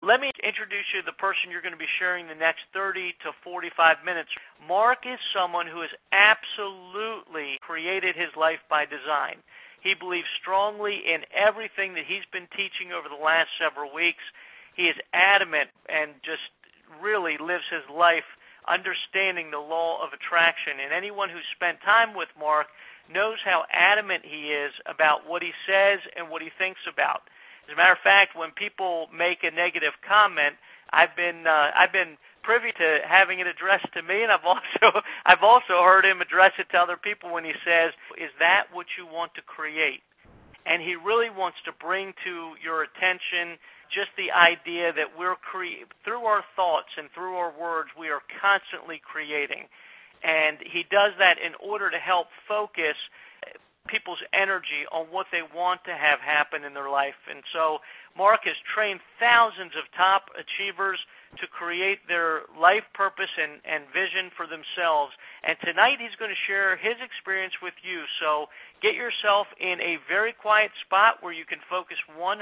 let me introduce you to the person you're going to be sharing the next 30 to 45 minutes. Mark is someone who has absolutely created his life by design. He believes strongly in everything that he's been teaching over the last several weeks. He is adamant and just really lives his life understanding the law of attraction. And anyone who's spent time with Mark knows how adamant he is about what he says and what he thinks about. As a matter of fact, when people make a negative comment, I've been privy to having it addressed to me, and I've also heard him address it to other people when he says, "Is that what you want to create?" And he really wants to bring to your attention just the idea that through our thoughts and through our words, we are constantly creating. And he does that in order to help focus people's energy on what they want to have happen in their life. And so Mark has trained thousands of top achievers to create their life purpose and vision for themselves. And tonight he's going to share his experience with you. So get yourself in a very quiet spot where you can focus 100%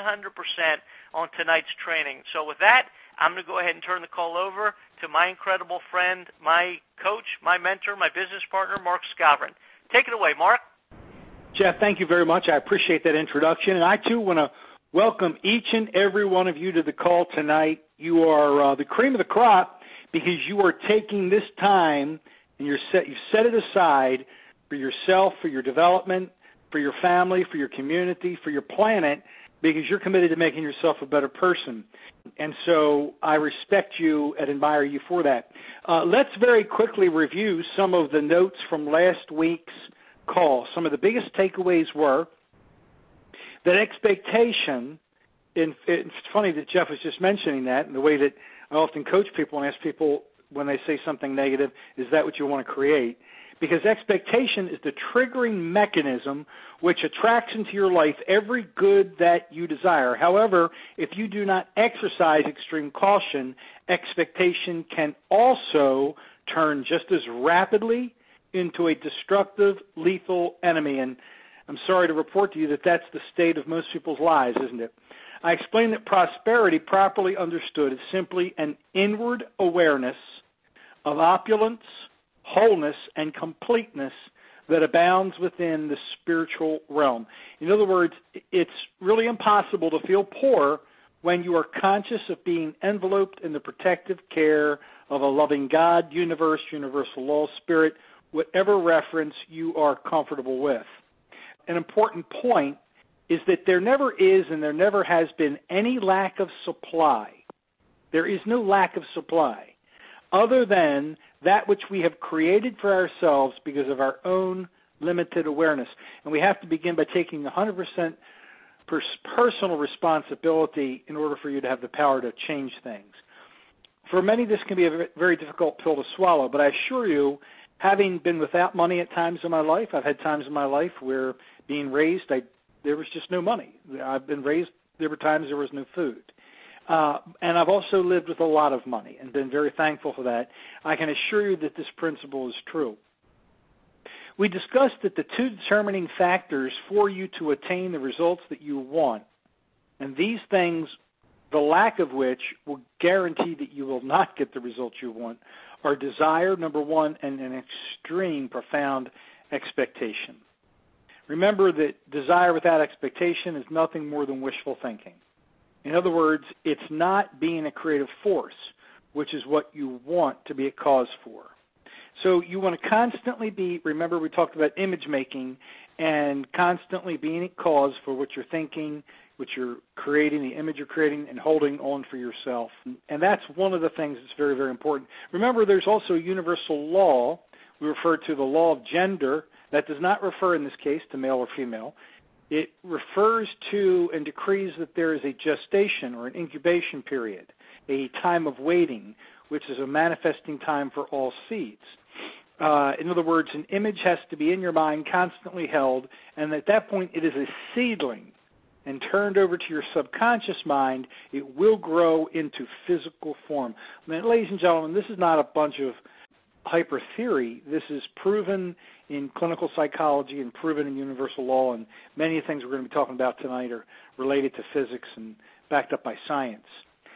on tonight's training. So with that, I'm going to go ahead and turn the call over to my incredible friend, my coach, my mentor, my business partner, Mark Skavron. Take it away, Mark. Jeff, thank you very much. I appreciate that introduction. And I, too, want to welcome each and every one of you to the call tonight. You are the cream of the crop because you are taking this time and you've set it aside for yourself, for your development, for your family, for your community, for your planet, because you're committed to making yourself a better person. And so I respect you and admire you for that. Let's very quickly review some of the notes from last week's call. Some of the biggest takeaways were that expectation, and it's funny that Jeff was just mentioning that, and the way that I often coach people and ask people when they say something negative, is that what you want to create? Because expectation is the triggering mechanism which attracts into your life every good that you desire. However, if you do not exercise extreme caution, expectation can also turn just as rapidly into a destructive, lethal enemy. And I'm sorry to report to you that that's the state of most people's lives, isn't it? I explained that prosperity, properly understood, is simply an inward awareness of opulence, wholeness, and completeness that abounds within the spiritual realm. In other words, it's really impossible to feel poor when you are conscious of being enveloped in the protective care of a loving God, universe, universal law, spirit, whatever reference you are comfortable with. An important point is that there never is and there never has been any lack of supply. There is no lack of supply other than that which we have created for ourselves because of our own limited awareness. And we have to begin by taking 100% personal responsibility in order for you to have the power to change things. For many, this can be a very difficult pill to swallow, but I assure you, having been without money at times in my life, I've had times in my life where being raised, there was just no money. I've been raised, there were times there was no food. And I've also lived with a lot of money and been very thankful for that. I can assure you that this principle is true. We discussed that the two determining factors for you to attain the results that you want, and these things, the lack of which will guarantee that you will not get the results you want, are desire, number one, and an extreme, profound expectation. Remember that desire without expectation is nothing more than wishful thinking. In other words, it's not being a creative force, which is what you want to be a cause for. So you want to constantly be, remember we talked about image making, and constantly being a cause for what you're thinking, what you're creating, the image you're creating, and holding on for yourself. And that's one of the things that's very, very important. Remember, there's also a universal law. We refer to the law of gender. That does not refer in this case to male or female. It refers to and decrees that there is a gestation or an incubation period, a time of waiting, which is a manifesting time for all seeds. In other words, an image has to be in your mind, constantly held, and at that point it is a seedling and turned over to your subconscious mind. It will grow into physical form. Ladies and gentlemen, this is not a bunch of hyper theory. This is proven in clinical psychology and proven in universal law, and many things we're going to be talking about tonight are related to physics and backed up by science.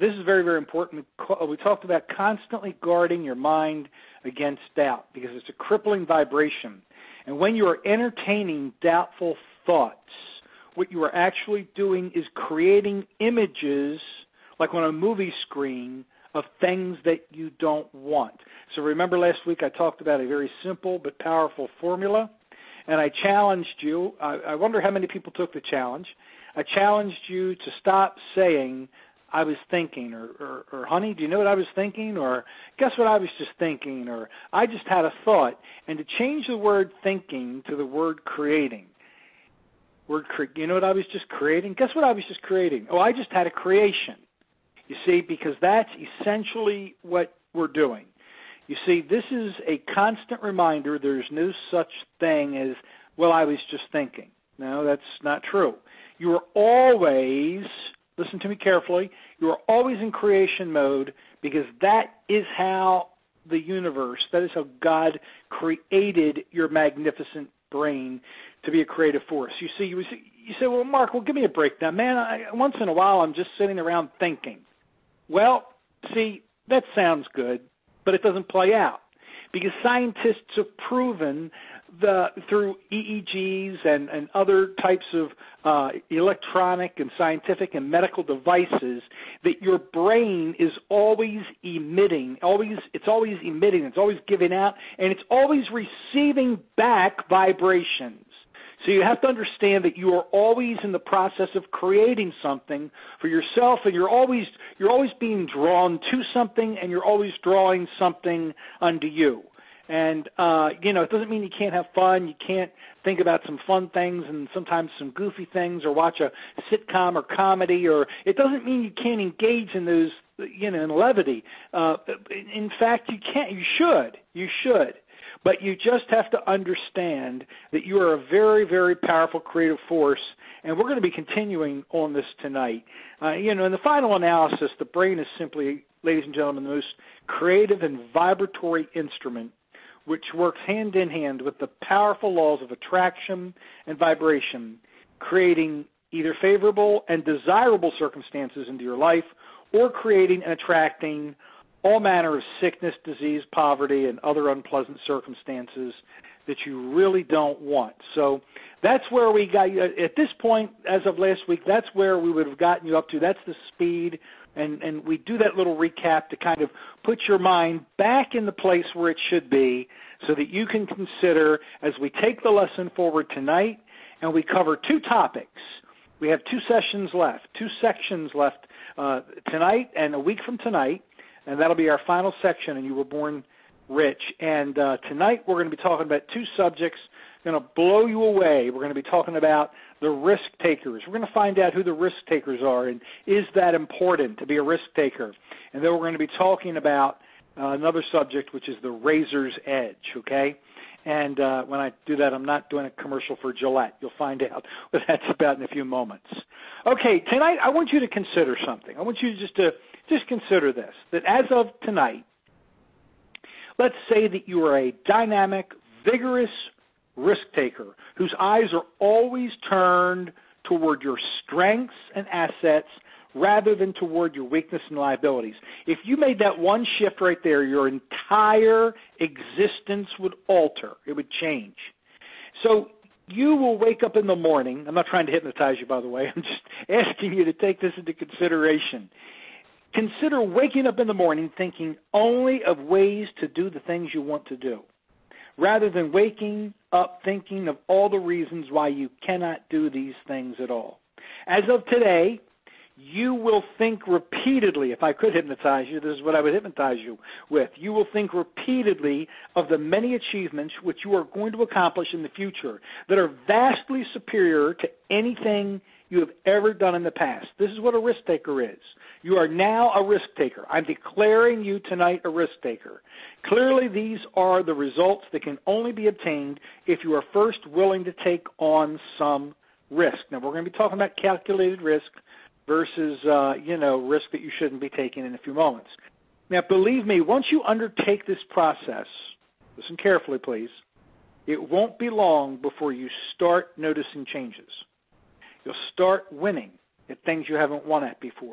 this is very, very important. We talked about constantly guarding your mind against doubt because it's a crippling vibration. And when you are entertaining doubtful thoughts, what you are actually doing is creating images, like on a movie screen, of things that you don't want. So remember last week I talked about a very simple but powerful formula, and I challenged you. I wonder how many people took the challenge. I challenged you to stop saying, I was thinking, or honey, do you know what I was thinking? Or guess what I was just thinking? Or I just had a thought. And to change the word thinking to the word creating. You know what I was just creating? Guess what I was just creating? Oh, I just had a creation. You see, because that's essentially what we're doing. You see, this is a constant reminder there's no such thing as, well, I was just thinking. No, that's not true. You are always, listen to me carefully, you are always in creation mode because that is how the universe, that is how God created your magnificent brain to be a creative force. You see, you say, well, Mark, give me a break now. Man, once in a while I'm just sitting around thinking. Well, see, that sounds good, but it doesn't play out because scientists have proven through EEGs and other types of electronic and scientific and medical devices that your brain is always emitting, it's always giving out, and it's always receiving back vibrations. So you have to understand that you are always in the process of creating something for yourself, and you're always being drawn to something, and you're always drawing something unto you. And, it doesn't mean you can't have fun. You can't think about some fun things and sometimes some goofy things or watch a sitcom or comedy, or it doesn't mean you can't engage in those, in levity. In fact, you can't. You should. But you just have to understand that you are a very, very powerful creative force, and we're going to be continuing on this tonight. In the final analysis, the brain is simply, ladies and gentlemen, the most creative and vibratory instrument which works hand in hand with the powerful laws of attraction and vibration, creating either favorable and desirable circumstances into your life or creating and attracting all manner of sickness, disease, poverty, and other unpleasant circumstances that you really don't want. So that's where we got you. At this point, as of last week, that's where we would have gotten you up to. That's the speed, and we do that little recap to kind of put your mind back in the place where it should be so that you can consider, as we take the lesson forward tonight, and we cover two topics. We have two sections left tonight and a week from tonight. And that'll be our final section, and You Were Born Rich. And tonight we're going to be talking about two subjects going to blow you away. We're going to be talking about the risk takers. We're going to find out who the risk takers are, and is that important to be a risk taker? And then we're going to be talking about another subject, which is the razor's edge, okay? And when I do that, I'm not doing a commercial for Gillette. You'll find out what that's about in a few moments. Okay, tonight I want you to consider something. I want you to just consider this, that as of tonight, let's say that you are a dynamic, vigorous risk taker whose eyes are always turned toward your strengths and assets rather than toward your weakness and liabilities. If you made that one shift right there, your entire existence would alter. It would change. So you will wake up in the morning. I'm not trying to hypnotize you, by the way. I'm just asking you to take this into consideration. Consider waking up in the morning thinking only of ways to do the things you want to do, rather than waking up thinking of all the reasons why you cannot do these things at all. As of today, you will think repeatedly, if I could hypnotize you, this is what I would hypnotize you with. You will think repeatedly of the many achievements which you are going to accomplish in the future that are vastly superior to anything you have ever done in the past. This is what a risk taker is. You are now a risk taker. I'm declaring you tonight a risk taker. Clearly, these are the results that can only be obtained if you are first willing to take on some risk. Now, we're going to be talking about calculated risk versus, risk that you shouldn't be taking in a few moments. Now, believe me, once you undertake this process, listen carefully, please, it won't be long before you start noticing changes. You'll start winning at things you haven't won at before.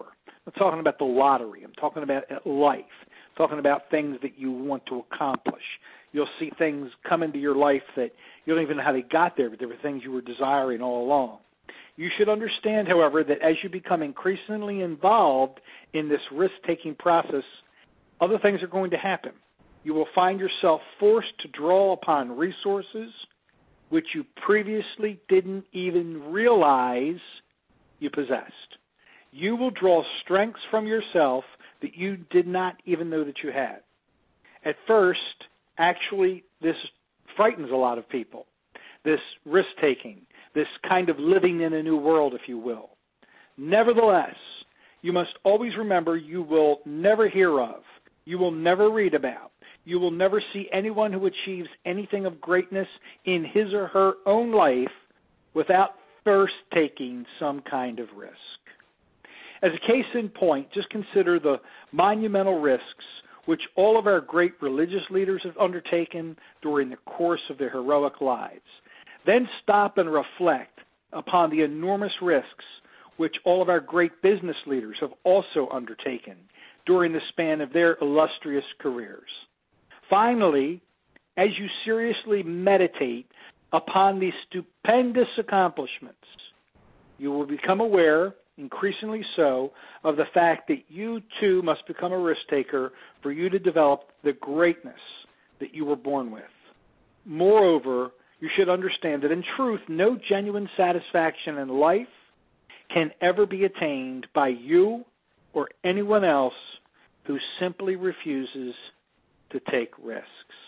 I'm talking about the lottery. I'm talking about life. I'm talking about things that you want to accomplish. You'll see things come into your life that you don't even know how they got there, but they were things you were desiring all along. You should understand, however, that as you become increasingly involved in this risk-taking process, other things are going to happen. You will find yourself forced to draw upon resources which you previously didn't even realize you possessed. You will draw strengths from yourself that you did not even know that you had. At first, actually, this frightens a lot of people, this risk-taking, this kind of living in a new world, if you will. Nevertheless, you must always remember you will never hear of, you will never read about, you will never see anyone who achieves anything of greatness in his or her own life without first taking some kind of risk. As a case in point, just consider the monumental risks which all of our great religious leaders have undertaken during the course of their heroic lives. Then stop and reflect upon the enormous risks which all of our great business leaders have also undertaken during the span of their illustrious careers. Finally, as you seriously meditate upon these stupendous accomplishments, you will become aware, increasingly so, of the fact that you too must become a risk taker for you to develop the greatness that you were born with. Moreover, you should understand that in truth, no genuine satisfaction in life can ever be attained by you or anyone else who simply refuses to take risks.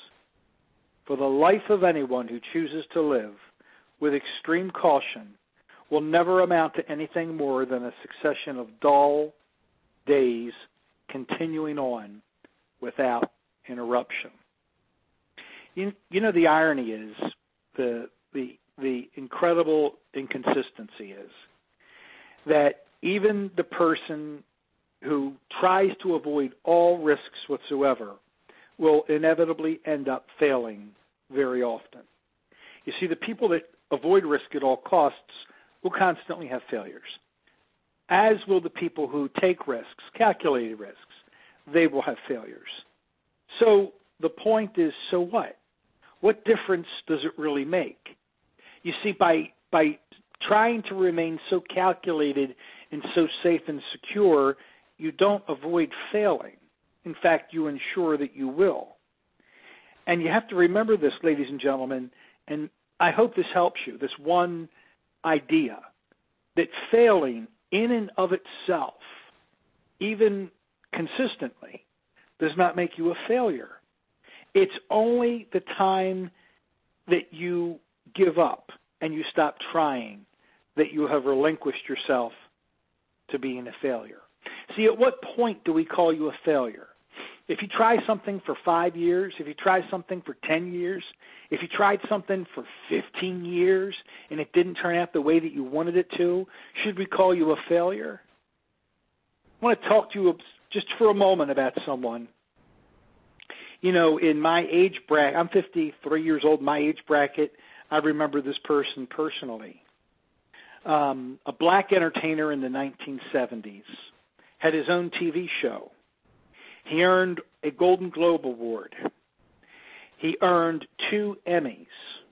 For the life of anyone who chooses to live with extreme caution will never amount to anything more than a succession of dull days continuing on without interruption. You know, the irony is, the incredible inconsistency is that even the person who tries to avoid all risks whatsoever will inevitably end up failing very often. You see, the people that avoid risk at all costs will constantly have failures, as will the people who take risks, calculated risks. They will have failures. So the point is, so what? What difference does it really make? You see, by trying to remain so calculated and so safe and secure, you don't avoid failing. In fact, you ensure that you will. And you have to remember this, ladies and gentlemen, and I hope this helps you, this one idea, that failing in and of itself, even consistently, does not make you a failure. It's only the time that you give up and you stop trying that you have relinquished yourself to being a failure. See, at what point do we call you a failure? If you try something for 5 years, if you try something for 10 years, if you tried something for 15 years and it didn't turn out the way that you wanted it to, should we call you a failure? I want to talk to you just for a moment about someone. You know, in my age bracket, I'm 53 years old, my age bracket, I remember this person personally. A black entertainer in the 1970s, had his own TV show. He earned a Golden Globe Award. He earned 2 Emmys.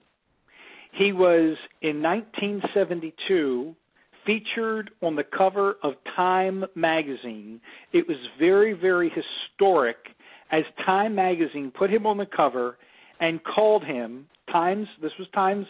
He was, in 1972, featured on the cover of Time magazine. It was very, very historic, as Time magazine put him on the cover and called him, this was Time's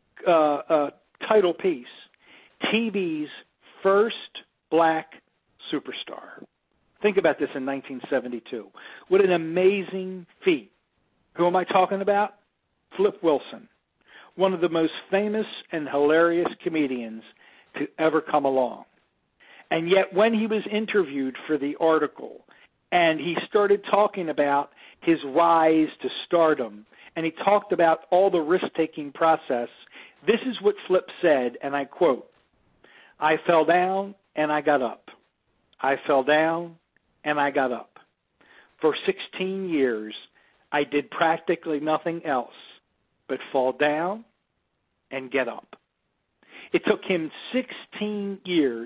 title piece, TV's first black superstar. Think about this in 1972. What an amazing feat. Who am I talking about? Flip Wilson, one of the most famous and hilarious comedians to ever come along. And yet when he was interviewed for the article and he started talking about his rise to stardom and he talked about all the risk-taking process, this is what Flip said, and I quote, "I fell down and I got up. I fell down and I got up. For 16 years, I did practically nothing else but fall down and get up." It took him 16 years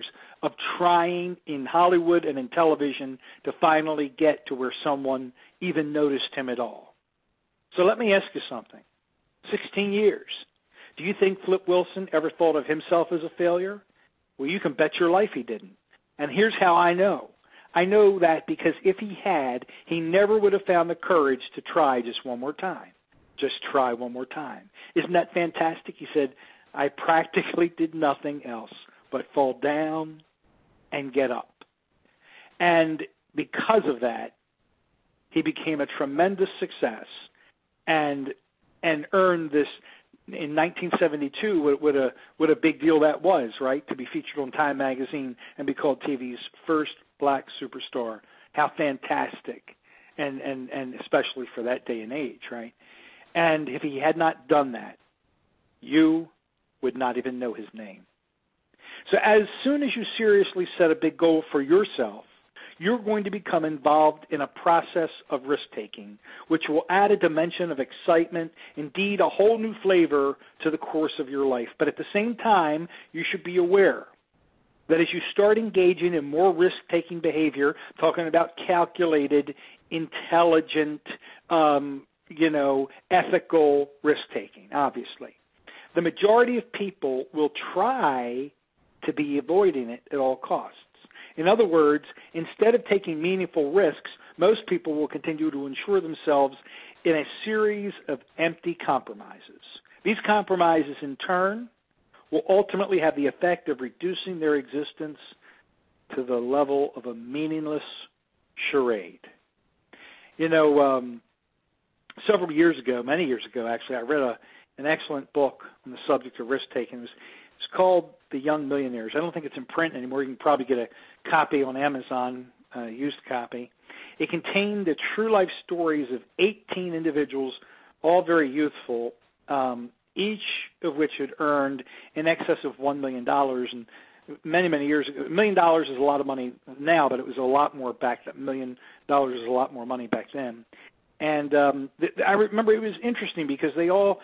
of trying in Hollywood and in television to finally get to where someone even noticed him at all. So let me ask you something. 16 years. Do you think Flip Wilson ever thought of himself as a failure? Well, you can bet your life he didn't. And here's how I know. I know that because if he had, he never would have found the courage to try just one more time. Just try one more time. Isn't that fantastic? He said, I practically did nothing else but fall down and get up. And because of that, he became a tremendous success and earned this in 1972, what a big deal that was, right? To be featured on Time magazine and be called TV's first black superstar. How fantastic, and especially for that day and age, right? And if he had not done that, you would not even know his name. So as soon as you seriously set a big goal for yourself, you're going to become involved in a process of risk-taking, which will add a dimension of excitement, indeed a whole new flavor to the course of your life. But at the same time, you should be aware that as you start engaging in more risk-taking behavior, talking about calculated, intelligent, ethical risk-taking, obviously, the majority of people will try to be avoiding it at all costs. In other words, instead of taking meaningful risks, most people will continue to insure themselves in a series of empty compromises. These compromises, in turn, will ultimately have the effect of reducing their existence to the level of a meaningless charade. Several years ago, many years ago actually, I read an excellent book on the subject of risk-taking. It's called The Young Millionaires. I don't think it's in print anymore. You can probably get a copy on Amazon, used copy. It contained the true life stories of 18 individuals, all very youthful, each of which had earned in excess of $1 million. And many, many years ago, $1 million is a lot of money now, but it was a lot more back then. $1 million is a lot more money back then. And I remember it was interesting because they all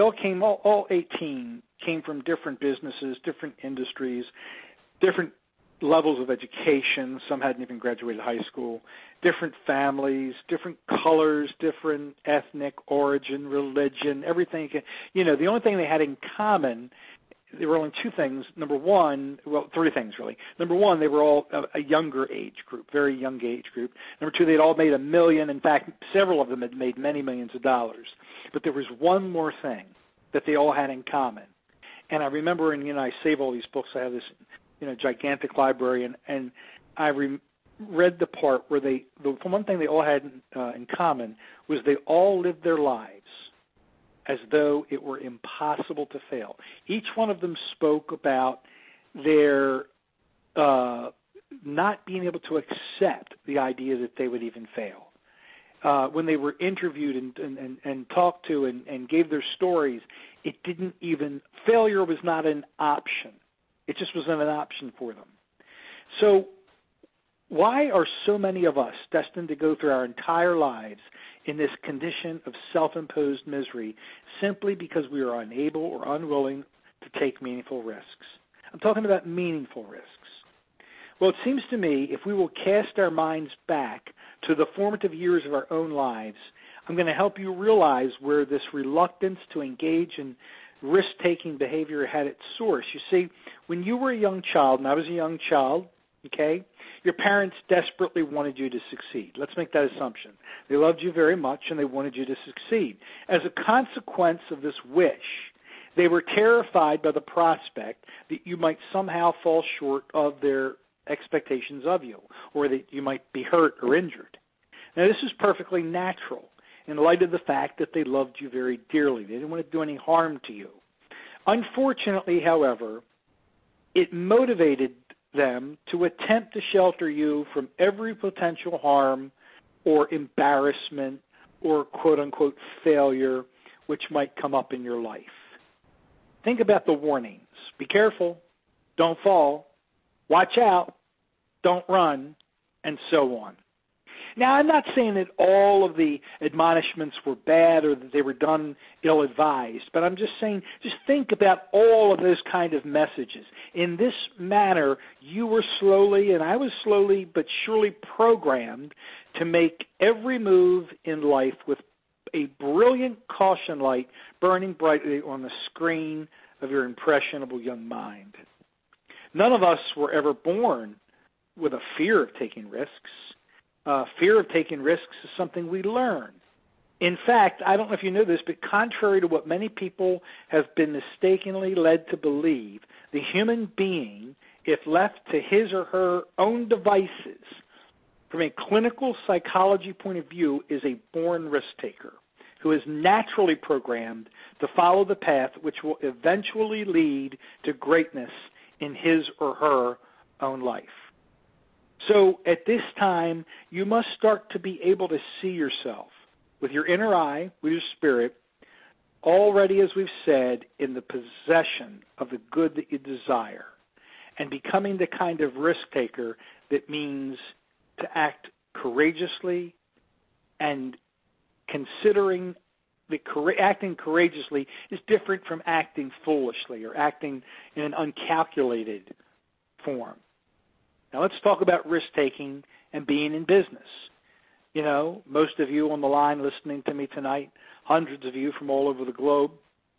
18 came from different businesses, different industries, different levels of education. Some hadn't even graduated high school, different families, different colors, different ethnic origin, religion, everything. The only thing they had in common, there were only two things. Three things really. Number one, they were all a younger age group, very young age group. Number two, they'd all made $1 million. In fact, several of them had made many millions of dollars. But there was one more thing that they all had in common. And I remember, I save all these books. I have this, gigantic library, and I read the part where the one thing they all had in common was they all lived their lives as though it were impossible to fail. Each one of them spoke about their not being able to accept the idea that they would even fail. When they were interviewed and talked to and gave their stories, failure was not an option. It just wasn't an option for them. So why are so many of us destined to go through our entire lives in this condition of self-imposed misery simply because we are unable or unwilling to take meaningful risks? I'm talking about meaningful risks. Well, it seems to me if we will cast our minds back to the formative years of our own lives, I'm going to help you realize where this reluctance to engage in risk-taking behavior had its source. You see, when you were a young child, and I was a young child, okay, your parents desperately wanted you to succeed. Let's make that assumption. They loved you very much, and they wanted you to succeed. As a consequence of this wish, they were terrified by the prospect that you might somehow fall short of their expectations of you, or that you might be hurt or injured. Now, this is perfectly natural in light of the fact that they loved you very dearly. They didn't want to do any harm to you. Unfortunately, however, it motivated them to attempt to shelter you from every potential harm or embarrassment or quote-unquote failure which might come up in your life. Think about the warnings. Be careful. Don't fall. Watch out. Don't run. And so on. Now, I'm not saying that all of the admonishments were bad or that they were done ill-advised, but I'm just saying just think about all of those kind of messages. In this manner, you were slowly, and I was slowly but surely programmed to make every move in life with a brilliant caution light burning brightly on the screen of your impressionable young mind. None of us were ever born with a fear of taking risks. Fear of taking risks is something we learn. In fact, I don't know if you know this, but contrary to what many people have been mistakenly led to believe, the human being, if left to his or her own devices, from a clinical psychology point of view, is a born risk taker who is naturally programmed to follow the path which will eventually lead to greatness in his or her own life. So at this time, you must start to be able to see yourself with your inner eye, with your spirit, already, as we've said, in the possession of the good that you desire, and becoming the kind of risk taker that means to act courageously, and considering that acting courageously is different from acting foolishly or acting in an uncalculated form. Now let's talk about risk-taking and being in business. You know, most of you on the line listening to me tonight, hundreds of you from all over the globe,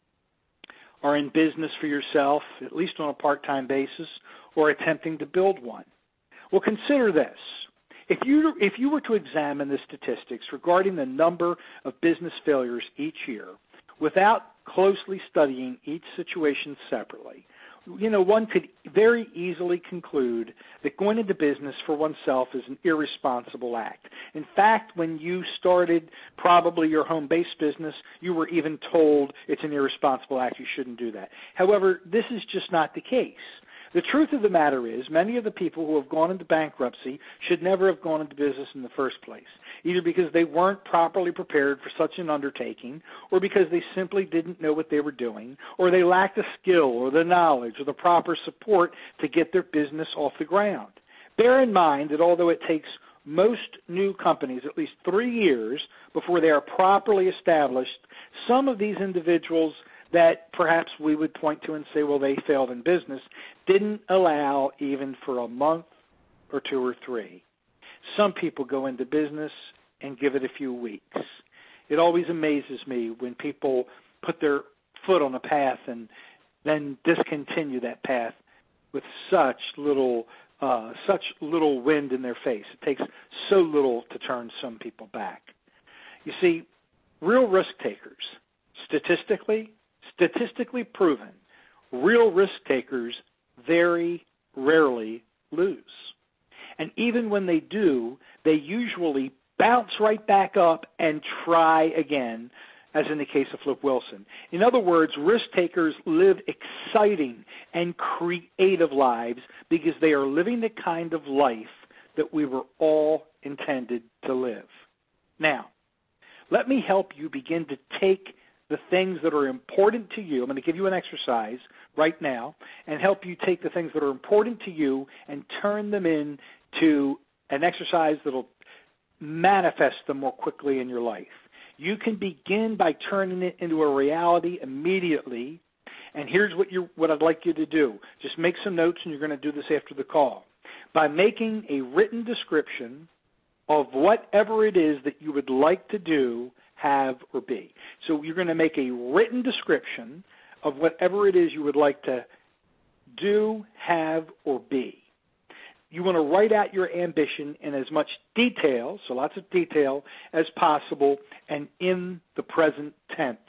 are in business for yourself, at least on a part-time basis, or attempting to build one. Well, consider this. If you were to examine the statistics regarding the number of business failures each year without closely studying each situation separately, you know, one could very easily conclude that going into business for oneself is an irresponsible act. In fact, when you started probably your home-based business, you were even told it's an irresponsible act, you shouldn't do that. However, this is just not the case. The truth of the matter is many of the people who have gone into bankruptcy should never have gone into business in the first place, either because they weren't properly prepared for such an undertaking, or because they simply didn't know what they were doing, or they lacked the skill or the knowledge or the proper support to get their business off the ground. Bear in mind that although it takes most new companies at least 3 years before they are properly established, some of these individuals that perhaps we would point to and say, well, they failed in business, didn't allow even for a month or 2 or 3. Some people go into business and give it a few weeks. It always amazes me when people put their foot on a path and then discontinue that path with such little wind in their face. It takes so little to turn some people back. You see, real risk takers, statistically proven, real risk takers very rarely lose. And even when they do, they usually bounce right back up and try again, as in the case of Flip Wilson. In other words, risk takers live exciting and creative lives because they are living the kind of life that we were all intended to live. Now, let me help you begin to take the things that are important to you. I'm going to give you an exercise right now and help you take the things that are important to you and turn them into an exercise that will manifest them more quickly in your life. You can begin by turning it into a reality immediately, and here's what I'd like you to do. Just make some notes, and you're going to do this after the call. By making a written description of whatever it is that you would like to do, have, or be. So you're going to make a written description of whatever it is you would like to do, have, or be. You want to write out your ambition in as much detail, so lots of detail, as possible, and in the present tense.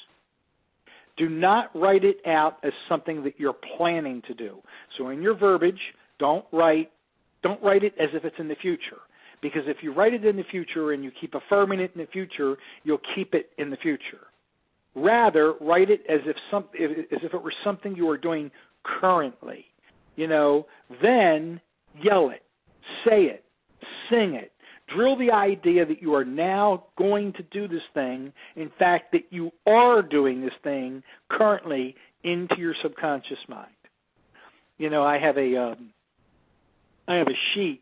Do not write it out as something that you're planning to do. So in your verbiage, don't write it as if it's in the future. Because if you write it in the future and you keep affirming it in the future, you'll keep it in the future. Rather, write it as if it were something you are doing currently. You know, then yell it, say it, sing it. Drill the idea that you are now going to do this thing. In fact, that you are doing this thing currently into your subconscious mind. You know, I have a sheet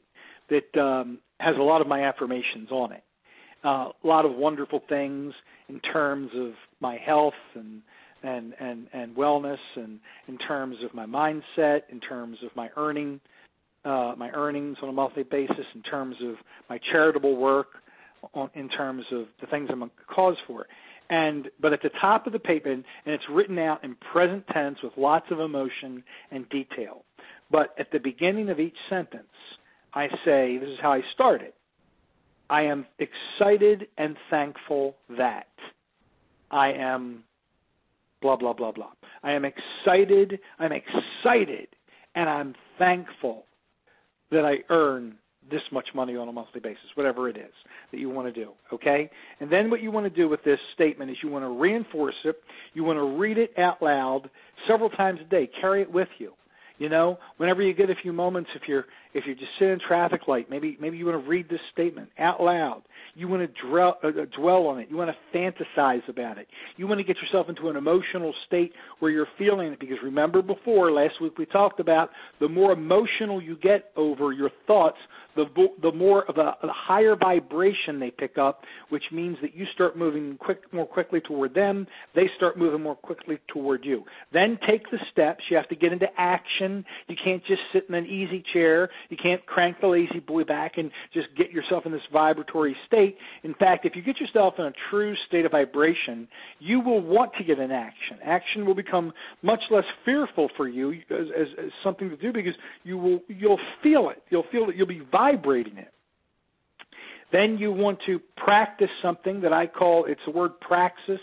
that has a lot of my affirmations on it. A lot of wonderful things in terms of my health and wellness, and in terms of my mindset, in terms of my earnings on a monthly basis, in terms of my charitable work, in terms of the things I'm a cause for. But at the top of the paper, and it's written out in present tense with lots of emotion and detail. But at the beginning of each sentence, I say, this is how I start it: I am excited and thankful that I am blah, blah, blah, blah. I am excited, and I'm thankful that I earn this much money on a monthly basis, whatever it is that you want to do, okay? And then what you want to do with this statement is you want to reinforce it. You want to read it out loud several times a day. Carry it with you. You know, whenever you get a few moments, if you're just sitting in traffic light, maybe you want to read this statement out loud. You want to dwell on it. You want to fantasize about it. You want to get yourself into an emotional state where you're feeling it, because remember before, last week we talked about the more emotional you get over your thoughts, the more of a higher vibration they pick up, which means that you start moving more quickly toward them. They start moving more quickly toward you. Then take the steps. You have to get into action. You can't just sit in an easy chair. You can't crank the lazy boy back and just get yourself in this vibratory state. In fact, if you get yourself in a true state of vibration, you will want to get in action. Action will become much less fearful for you as something to do, because you'll feel it. You'll feel it. You'll be vibrating it. Then you want to practice something that I call, it's the word praxis,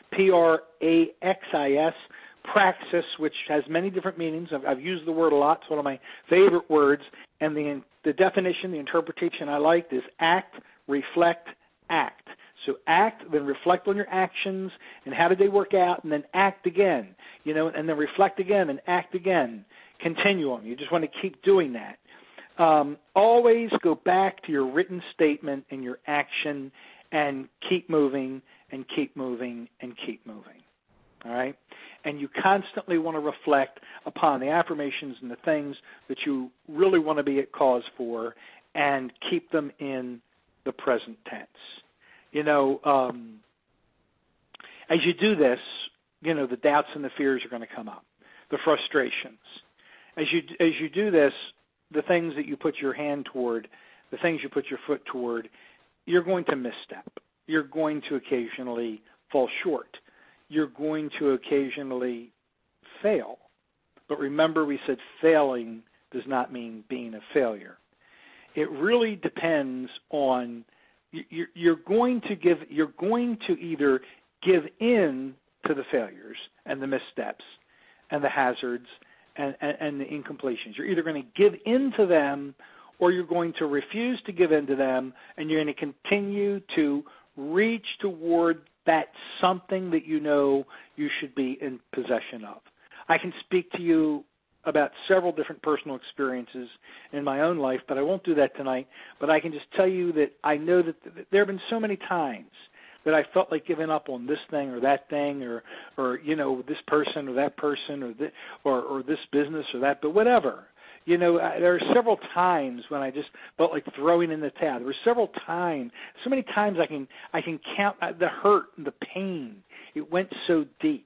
Praxis, praxis, which has many different meanings. I've used the word a lot. It's one of my favorite words. And the definition, the interpretation I liked is act, reflect, act. So act, then reflect on your actions and how did they work out, and then act again, and then reflect again and act again. Continuum. You just want to keep doing that. Always go back to your written statement and your action and keep moving and keep moving and keep moving. All right? And you constantly want to reflect upon the affirmations and the things that you really want to be at cause for and keep them in the present tense. As you do this, the doubts and the fears are going to come up, the frustrations. As you do this, the things that you put your hand toward, the things you put your foot toward, you're going to misstep. You're going to occasionally fall short. You're going to occasionally fail. But remember, we said failing does not mean being a failure. It really depends on, you're going to either give in to the failures and the missteps and the hazards and the incompletions. You're either going to give in to them, or you're going to refuse to give in to them, and you're going to continue to reach toward that something that you know you should be in possession of. I can speak to you about several different personal experiences in my own life, but I won't do that tonight. But I can just tell you that I know that there have been so many times that I felt like giving up on this thing or that thing, or this person or that person, or this business or that, but whatever. There are several times when I just felt like throwing in the towel. There were several times, so many times I can count the hurt and the pain. It went so deep.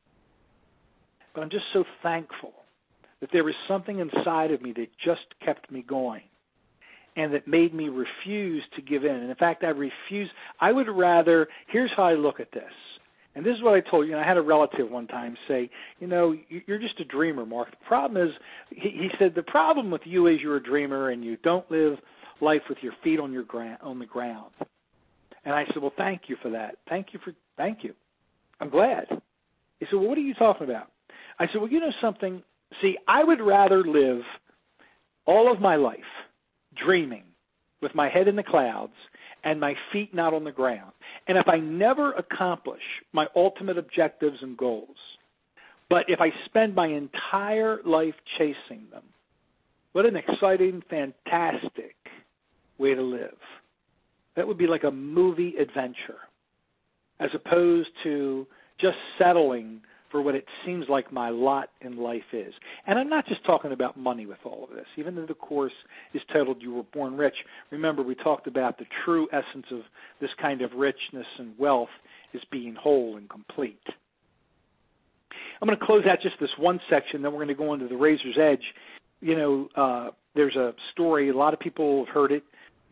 But I'm just so thankful that there was something inside of me that just kept me going, and that made me refuse to give in. And in fact, I would rather, here's how I look at this. And this is what I told you. I had a relative one time say, you're just a dreamer, Mark. The problem is, he said, the problem with you is you're a dreamer and you don't live life with your feet on the ground. And I said, well, thank you for that. Thank you. I'm glad. He said, well, what are you talking about? I said, well, you know something? See, I would rather live all of my life dreaming with my head in the clouds and my feet not on the ground. And if I never accomplish my ultimate objectives and goals, but if I spend my entire life chasing them, what an exciting, fantastic way to live. That would be like a movie adventure, as opposed to just settling for what it seems like my lot in life is. And I'm not just talking about money with all of this. Even though the Course is titled You Were Born Rich, remember we talked about the true essence of this kind of richness and wealth is being whole and complete. I'm going to close out just this one section, then we're going to go into the Razor's Edge. There's a story, a lot of people have heard it.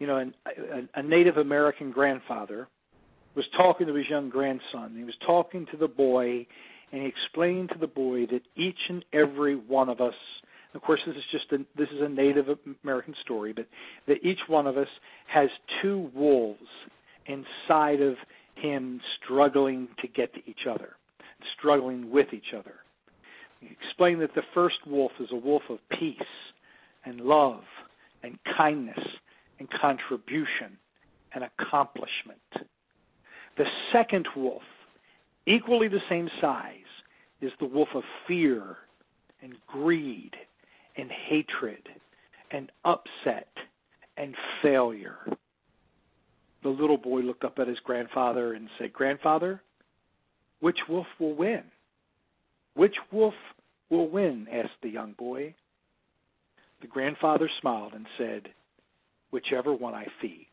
A Native American grandfather was talking to his young grandson. He was talking to the boy, and he explained to the boy that each and every one of us, of course this is a Native American story, but that each one of us has two wolves inside of him struggling to get to each other, struggling with each other. He explained that the first wolf is a wolf of peace and love and kindness and contribution and accomplishment. The second wolf, equally the same size, is the wolf of fear and greed and hatred and upset and failure. The little boy looked up at his grandfather and said, "Grandfather, which wolf will win?" "Which wolf will win?" asked the young boy. The grandfather smiled and said, "Whichever one I feed."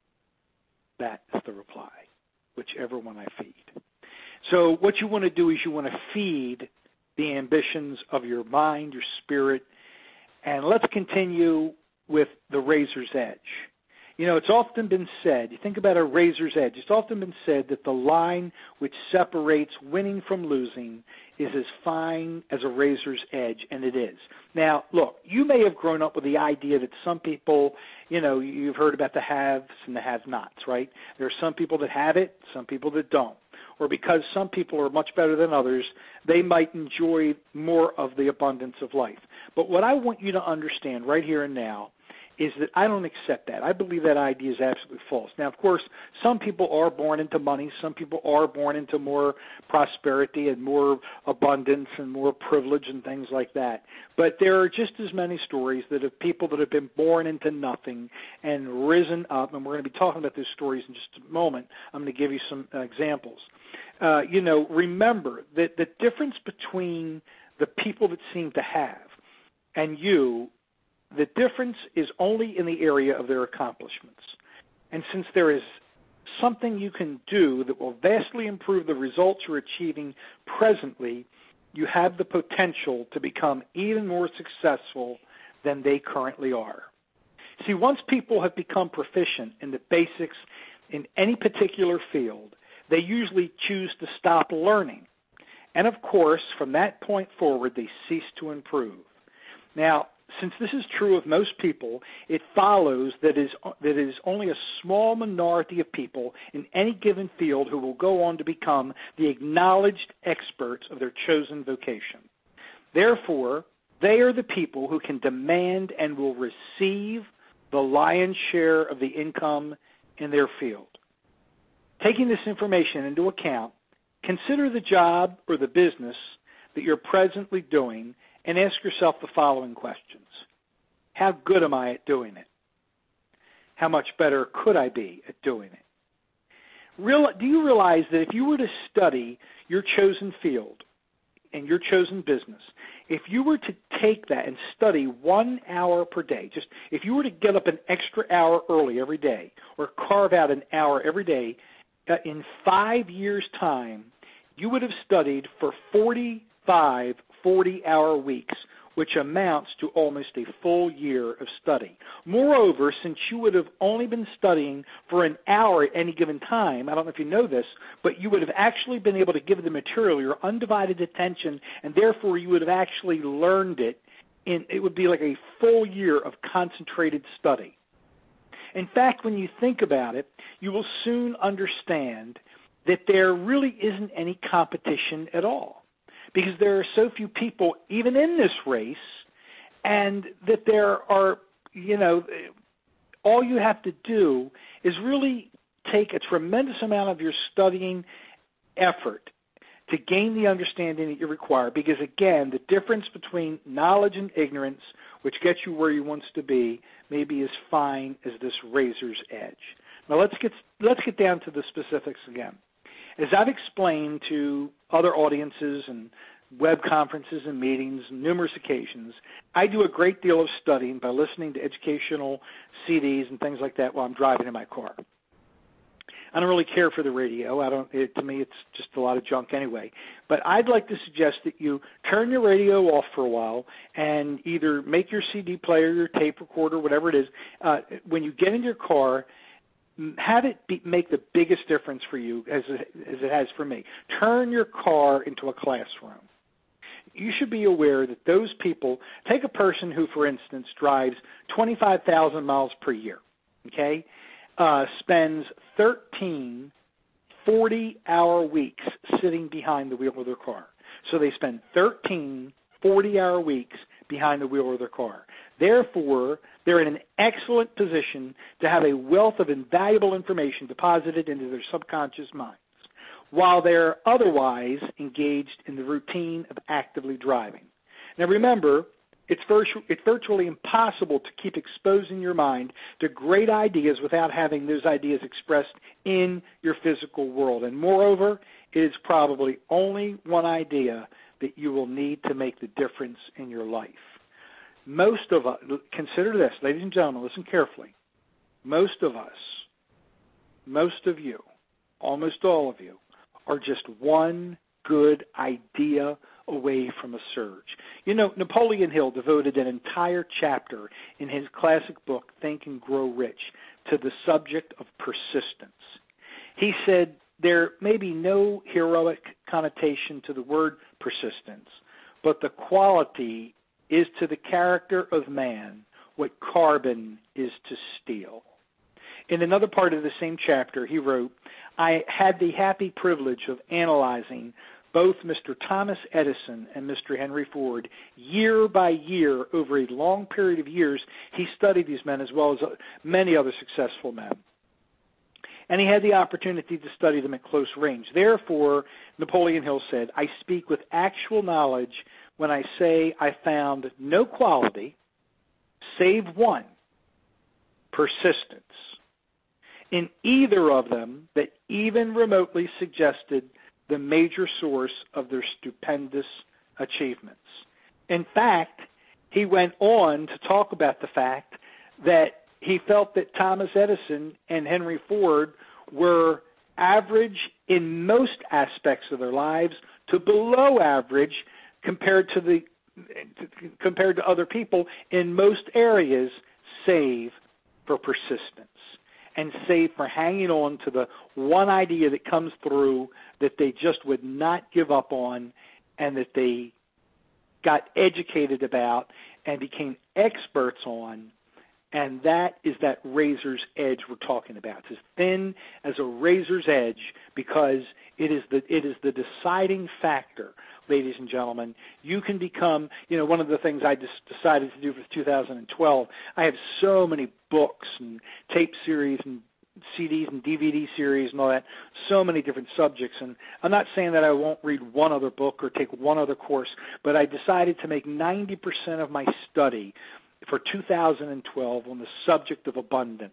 That is the reply. Whichever one I feed. So what you want to do is you want to feed the ambitions of your mind, your spirit, and let's continue with the razor's edge. It's often been said, you think about a razor's edge, it's often been said that the line which separates winning from losing is as fine as a razor's edge, and it is. Now, look, you may have grown up with the idea that some people, you've heard about the haves and the have-nots, right? There are some people that have it, some people that don't. Or because some people are much better than others, they might enjoy more of the abundance of life. But what I want you to understand right here and now is that I don't accept that. I believe that idea is absolutely false. Now, of course, some people are born into money. Some people are born into more prosperity and more abundance and more privilege and things like that. But there are just as many stories that of people that have been born into nothing and risen up, and we're going to be talking about those stories in just a moment. I'm going to give you some examples. Remember that the difference between the people that seem to have and you, the difference is only in the area of their accomplishments. And since there is something you can do that will vastly improve the results you're achieving presently, you have the potential to become even more successful than they currently are. See, once people have become proficient in the basics in any particular field, they usually choose to stop learning. And of course, from that point forward, they cease to improve. Now, since this is true of most people, it follows that it is only a small minority of people in any given field who will go on to become the acknowledged experts of their chosen vocation. Therefore, they are the people who can demand and will receive the lion's share of the income in their field. Taking this information into account, consider the job or the business that you're presently doing and ask yourself the following questions. How good am I at doing it? How much better could I be at doing it? Do you realize that if you were to study your chosen field and your chosen business, if you were to take that and study 1 hour per day, just if you were to get up an extra hour early every day or carve out an hour every day, in 5 years' time, you would have studied for 45 40-hour weeks, which amounts to almost a full year of study. Moreover, since you would have only been studying for an hour at any given time, I don't know if you know this, but you would have actually been able to give the material your undivided attention, and therefore you would have actually learned it. It would be like a full year of concentrated study. In fact, when you think about it, you will soon understand that there really isn't any competition at all, because there are so few people even in this race, and that there are, all you have to do is really take a tremendous amount of your studying effort to gain the understanding that you require, because, again, the difference between knowledge and ignorance, which gets you where you want to be, may be as fine as this razor's edge. Now let's get down to the specifics again. As I've explained to other audiences and web conferences and meetings on numerous occasions, I do a great deal of studying by listening to educational CDs and things like that while I'm driving in my car. I don't really care for the radio. To me, it's just a lot of junk anyway. But I'd like to suggest that you turn your radio off for a while and either make your CD player, your tape recorder, whatever it is, when you get in your car, have it make the biggest difference for you as it has for me. Turn your car into a classroom. You should be aware that those people, take a person who, for instance, drives 25,000 miles per year, okay, spends 13 40-hour weeks sitting behind the wheel of their car. So they spend 13 40-hour weeks behind the wheel of their car. Therefore, they're in an excellent position to have a wealth of invaluable information deposited into their subconscious minds, while they're otherwise engaged in the routine of actively driving. Now remember, it's virtually impossible to keep exposing your mind to great ideas without having those ideas expressed in your physical world. And moreover, it is probably only one idea that you will need to make the difference in your life. Most of us, consider this, ladies and gentlemen, listen carefully. Most of us, most of you, almost all of you, are just one good idea away from a surge. You know, Napoleon Hill devoted an entire chapter in his classic book, Think and Grow Rich, to the subject of persistence. He said there may be no heroic connotation to the word persistence, but the quality is to the character of man what carbon is to steel. In another part of the same chapter, he wrote, I had the happy privilege of analyzing both Mr. Thomas Edison and Mr. Henry Ford year by year over a long period of years. He studied these men as well as many other successful men. And he had the opportunity to study them at close range. Therefore, Napoleon Hill said, I speak with actual knowledge when I say I found no quality, save one, persistence, in either of them that even remotely suggested the major source of their stupendous achievements. In fact, he went on to talk about the fact that he felt that Thomas Edison and Henry Ford were average in most aspects of their lives to below average compared to other people in most areas, save for persistence and save for hanging on to the one idea that comes through that they just would not give up on and that they got educated about and became experts on, and that is that razor's edge we're talking about. It's as thin as a razor's edge because it is the deciding factor, ladies and gentlemen. You can become, one of the things I just decided to do for 2012, I have so many books and tape series and CDs and DVD series and all that, so many different subjects. And I'm not saying that I won't read one other book or take one other course, but I decided to make 90% of my study for 2012 on the subject of abundance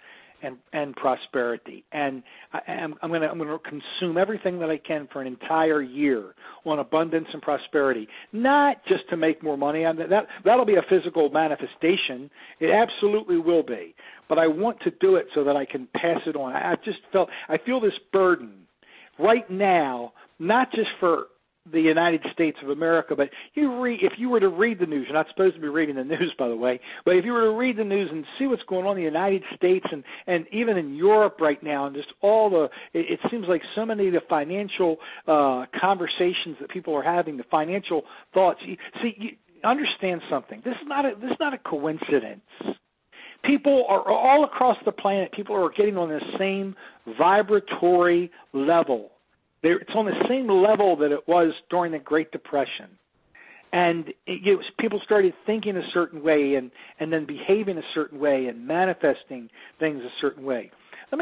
and prosperity. And I'm going to consume everything that I can for an entire year on abundance and prosperity, not just to make more money. That'll be a physical manifestation. It absolutely will be. But I want to do it so that I can pass it on. I feel this burden right now, not just for the United States of America, but if you were to read the news, you're not supposed to be reading the news, by the way, but if you were to read the news and see what's going on in the United States and even in Europe right now, and just it seems like so many of the financial conversations that people are having, the financial thoughts. You understand something. This is not a coincidence. People are all across the planet. People are getting on the same vibratory level. It's on the same level that it was during the Great Depression. And people started thinking a certain way and then behaving a certain way and manifesting things a certain way. Let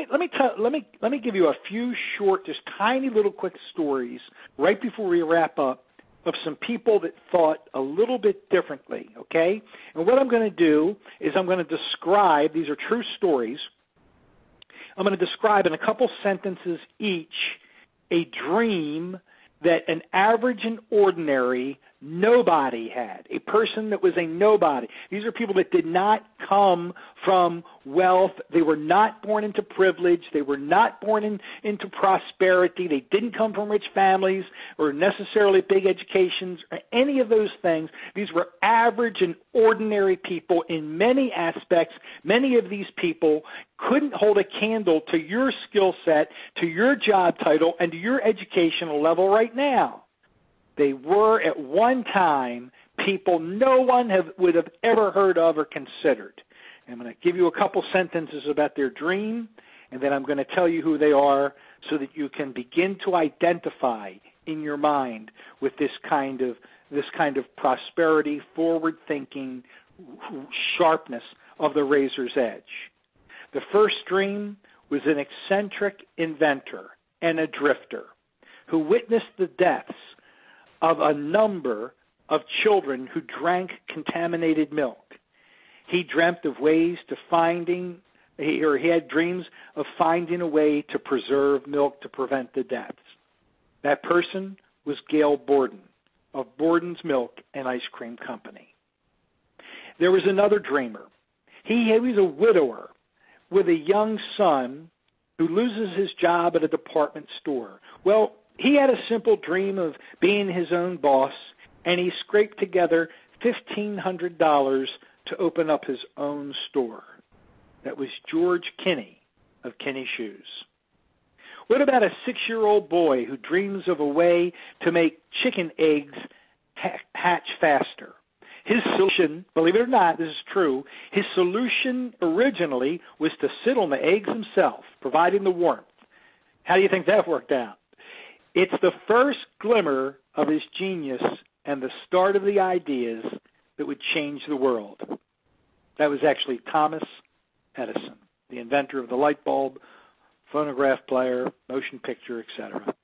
me give you a few short, just tiny little quick stories right before we wrap up of some people that thought a little bit differently, okay? And what I'm going to do is I'm going to describe, these are true stories, I'm going to describe in a couple sentences each a dream that an average and ordinary nobody had, a person that was a nobody. These are people that did not come from wealth. They were not born into privilege. They were not born into prosperity. They didn't come from rich families or necessarily big educations or any of those things. These were average and ordinary people in many aspects. Many of these people couldn't hold a candle to your skill set, to your job title, and to your educational level right now. They were at one time people no one would have ever heard of or considered. I'm going to give you a couple sentences about their dream, and then I'm going to tell you who they are so that you can begin to identify in your mind with this kind of prosperity, forward-thinking sharpness of the razor's edge. The first dream was an eccentric inventor and a drifter who witnessed the deaths of a number of children who drank contaminated milk. He dreamt of ways to he had dreams of finding a way to preserve milk to prevent the deaths. That person was Gail Borden of Borden's Milk and Ice Cream Company. There was another dreamer. He was a widower with a young son who loses his job at a department store. Well, he had a simple dream of being his own boss, and he scraped together $1,500 to open up his own store. That was George Kinney of Kinney Shoes. What about a 6-year-old boy who dreams of a way to make chicken eggs hatch faster? His solution, believe it or not, this is true, his solution originally was to sit on the eggs himself, providing the warmth. How do you think that worked out? It's the first glimmer of his genius and the start of the ideas that would change the world. That was actually Thomas Edison, the inventor of the light bulb, phonograph player, motion picture, etc.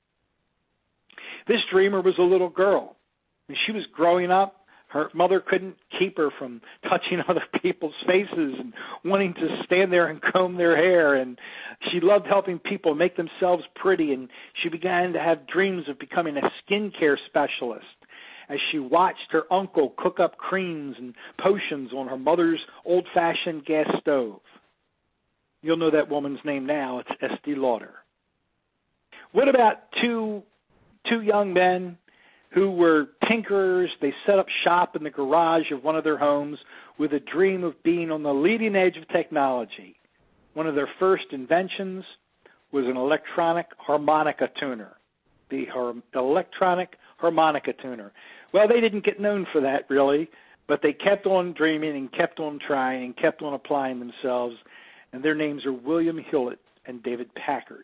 This dreamer was a little girl. When she was growing up, her mother couldn't keep her from touching other people's faces and wanting to stand there and comb their hair. And she loved helping people make themselves pretty. And she began to have dreams of becoming a skincare specialist as she watched her uncle cook up creams and potions on her mother's old-fashioned gas stove. You'll know that woman's name now. It's Estee Lauder. What about two young men who were tinkerers? They set up shop in the garage of one of their homes with a dream of being on the leading edge of technology. One of their first inventions was an electronic harmonica tuner, the electronic harmonica tuner. Well, they didn't get known for that, really, but they kept on dreaming and kept on trying and kept on applying themselves, and their names are William Hewlett and David Packard.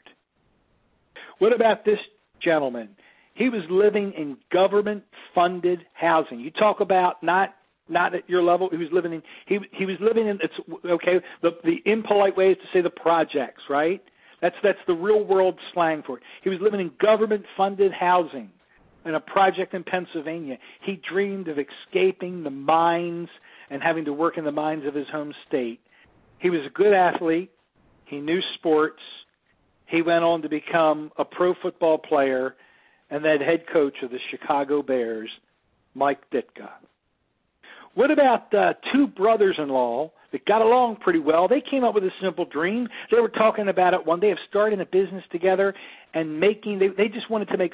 What about this gentleman? He was living in government-funded housing. You talk about not at your level. He was living in. He was living in. It's okay. The impolite way is to say the projects, right? That's the real world slang for it. He was living in government-funded housing in a project in Pennsylvania. He dreamed of escaping the mines and having to work in the mines of his home state. He was a good athlete. He knew sports. He went on to become a pro football player and then head coach of the Chicago Bears, Mike Ditka. What about two brothers-in-law that got along pretty well? They came up with a simple dream. They were talking about it one day of starting a business together and they just wanted to make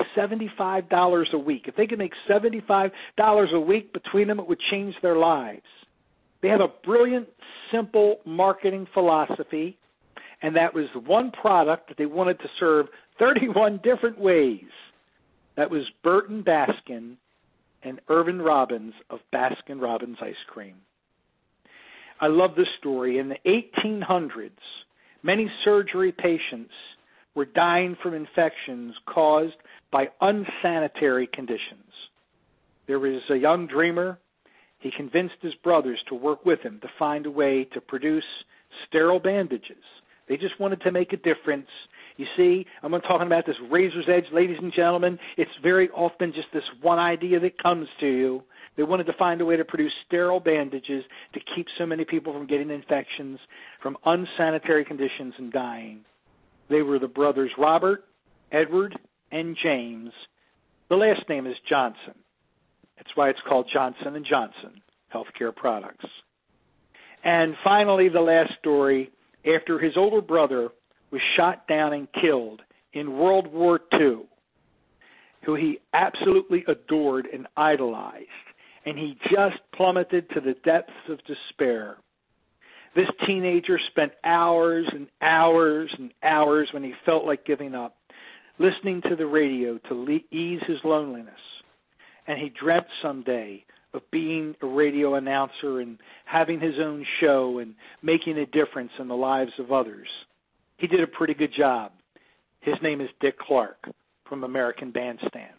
$75 a week. If they could make $75 a week between them, it would change their lives. They have a brilliant, simple marketing philosophy, and that was the one product that they wanted to serve 31 different ways. That was Burton Baskin and Irvin Robbins of Baskin-Robbins Ice Cream. I love this story. In the 1800s, many surgery patients were dying from infections caused by unsanitary conditions. There was a young dreamer. He convinced his brothers to work with him to find a way to produce sterile bandages. They just wanted to make a difference. You see, I'm talking about this razor's edge, ladies and gentlemen. It's very often just this one idea that comes to you. They wanted to find a way to produce sterile bandages to keep so many people from getting infections, from unsanitary conditions and dying. They were the brothers Robert, Edward, and James. The last name is Johnson. That's why it's called Johnson & Johnson Healthcare Products. And finally, the last story, after his older brother was shot down and killed in World War II, who he absolutely adored and idolized, and he just plummeted to the depths of despair. This teenager spent hours and hours and hours when he felt like giving up, listening to the radio to ease his loneliness. And he dreamt someday of being a radio announcer and having his own show and making a difference in the lives of others. He did a pretty good job. His name is Dick Clark from American Bandstand.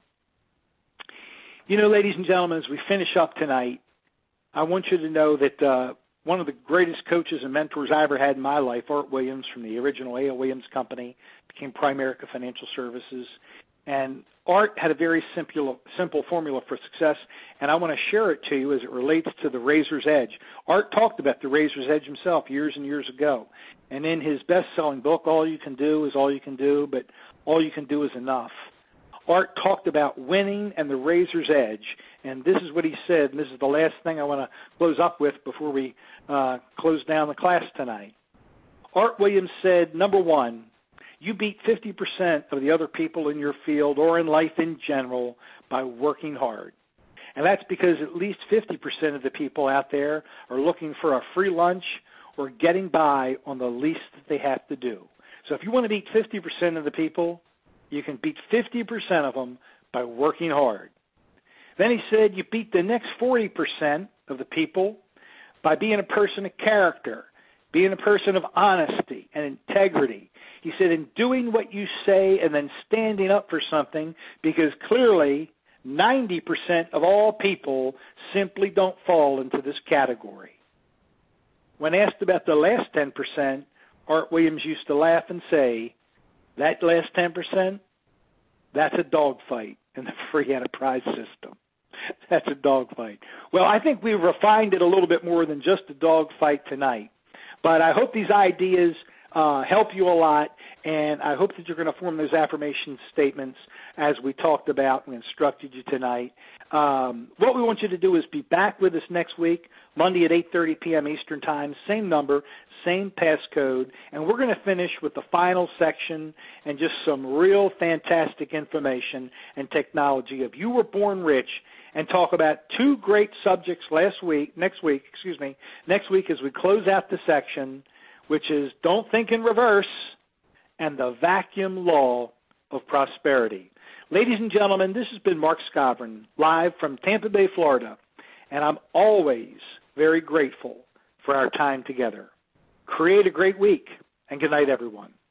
You know, ladies and gentlemen, as we finish up tonight, I want you to know that one of the greatest coaches and mentors I ever had in my life, Art Williams from the original A.L. Williams Company, became Primerica Financial Services. And Art had a very simple formula for success, and I want to share it to you as it relates to the Razor's Edge. Art talked about the Razor's Edge himself years and years ago. And in his best-selling book, All You Can Do Is All You Can Do, but All You Can Do Is Enough, Art talked about winning and the Razor's Edge. And this is what he said, and this is the last thing I want to close up with before we close down the class tonight. Art Williams said, number one, you beat 50% of the other people in your field or in life in general by working hard. And that's because at least 50% of the people out there are looking for a free lunch or getting by on the least that they have to do. So if you want to beat 50% of the people, you can beat 50% of them by working hard. Then he said you beat the next 40% of the people by being a person of character, being a person of honesty and integrity. He said, in doing what you say and then standing up for something, because clearly 90% of all people simply don't fall into this category. When asked about the last 10%, Art Williams used to laugh and say, that last 10%, that's a dogfight in the free enterprise system. That's a dogfight. Well, I think we refined it a little bit more than just a dogfight tonight. But I hope these ideas help you a lot, and I hope that you're going to form those affirmation statements as we talked about and instructed you tonight. What we want you to do is be back with us next week, Monday at 8:30 p.m. Eastern Time, same number, same passcode, and we're going to finish with the final section and just some real fantastic information and technology of You Were Born Rich, and talk about two great subjects next week as we close out the section, which is Don't Think in Reverse and the Vacuum Law of Prosperity. Ladies and gentlemen, this has been Mark Scavron, live from Tampa Bay, Florida, and I'm always very grateful for our time together. Create a great week, and good night, everyone.